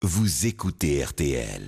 Vous écoutez RTL.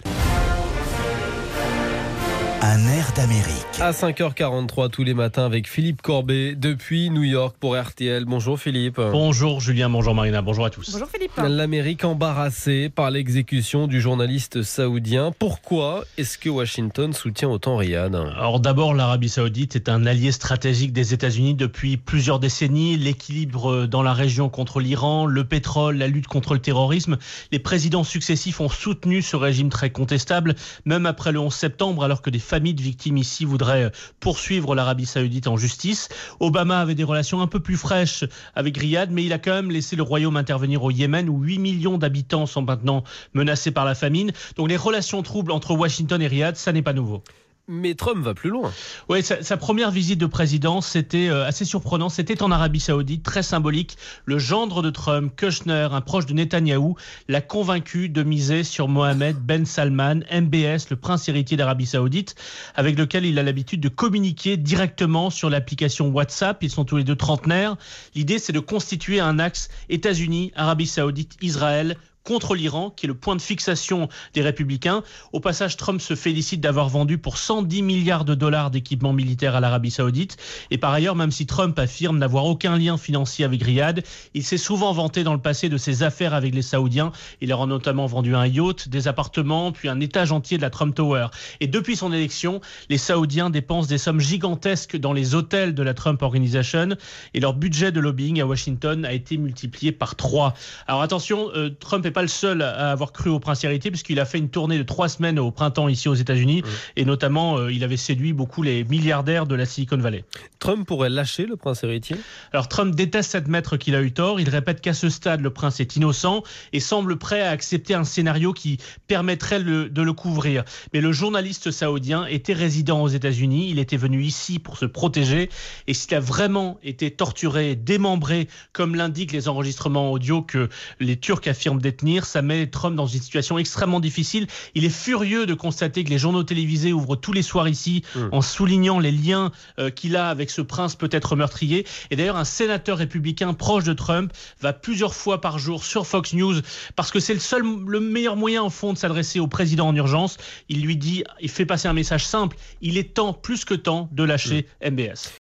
Un air d'Amérique. À 5h43 tous les matins avec Philippe Corbet depuis New York pour RTL. Bonjour Philippe. Bonjour Julien, bonjour Marina, bonjour à tous. Bonjour Philippe. L'Amérique embarrassée par l'exécution du journaliste saoudien. Pourquoi est-ce que Washington soutient autant Riyad ? Alors d'abord, l'Arabie Saoudite est un allié stratégique des États-Unis depuis plusieurs décennies. L'équilibre dans la région contre l'Iran, le pétrole, la lutte contre le terrorisme. Les présidents successifs ont soutenu ce régime très contestable, même après le 11 septembre, alors que des familles de victimes ici voudraient poursuivre l'Arabie Saoudite en justice. Obama avait des relations un peu plus fraîches avec Riyad, mais il a quand même laissé le royaume intervenir au Yémen, où 8 millions d'habitants sont maintenant menacés par la famine. Donc les relations troubles entre Washington et Riyad, ça n'est pas nouveau. Mais Trump va plus loin. Oui, sa première visite de président, c'était assez surprenant. C'était en Arabie Saoudite, très symbolique. Le gendre de Trump, Kushner, un proche de Netanyahou, l'a convaincu de miser sur Mohammed Ben Salman, MBS, le prince héritier d'Arabie Saoudite, avec lequel il a l'habitude de communiquer directement sur l'application WhatsApp. Ils sont tous les deux trentenaires. L'idée, c'est de constituer un axe États-Unis, Arabie Saoudite, Israël, contre l'Iran, qui est le point de fixation des Républicains. Au passage, Trump se félicite d'avoir vendu pour 110 milliards de dollars d'équipements militaires à l'Arabie Saoudite. Et par ailleurs, même si Trump affirme n'avoir aucun lien financier avec Riyad, il s'est souvent vanté dans le passé de ses affaires avec les Saoudiens. Il leur a notamment vendu un yacht, des appartements, puis un étage entier de la Trump Tower. Et depuis son élection, les Saoudiens dépensent des sommes gigantesques dans les hôtels de la Trump Organization. Et leur budget de lobbying à Washington a été multiplié par 3. Alors attention, Trump n'est pas le seul à avoir cru au prince héritier, puisqu'il a fait une tournée de 3 semaines au printemps ici aux États-Unis, et notamment il avait séduit beaucoup les milliardaires de la Silicon Valley. Trump pourrait lâcher le prince héritier ? Alors Trump déteste admettre qu'il a eu tort. Il répète qu'à ce stade le prince est innocent et semble prêt à accepter un scénario qui permettrait de le couvrir. Mais le journaliste saoudien était résident aux États-Unis, il était venu ici pour se protéger, et s'il a vraiment été torturé, démembré, comme l'indiquent les enregistrements audio que les Turcs affirment détenir, ça met Trump dans une situation extrêmement difficile. Il est furieux de constater que les journaux télévisés ouvrent tous les soirs ici en soulignant les liens qu'il a avec ce prince peut-être meurtrier. Et d'ailleurs, un sénateur républicain proche de Trump va plusieurs fois par jour sur Fox News, parce que c'est le meilleur moyen, en fond, de s'adresser au président en urgence. Il lui dit, il fait passer un message simple: il est temps, plus que temps, de lâcher MBS.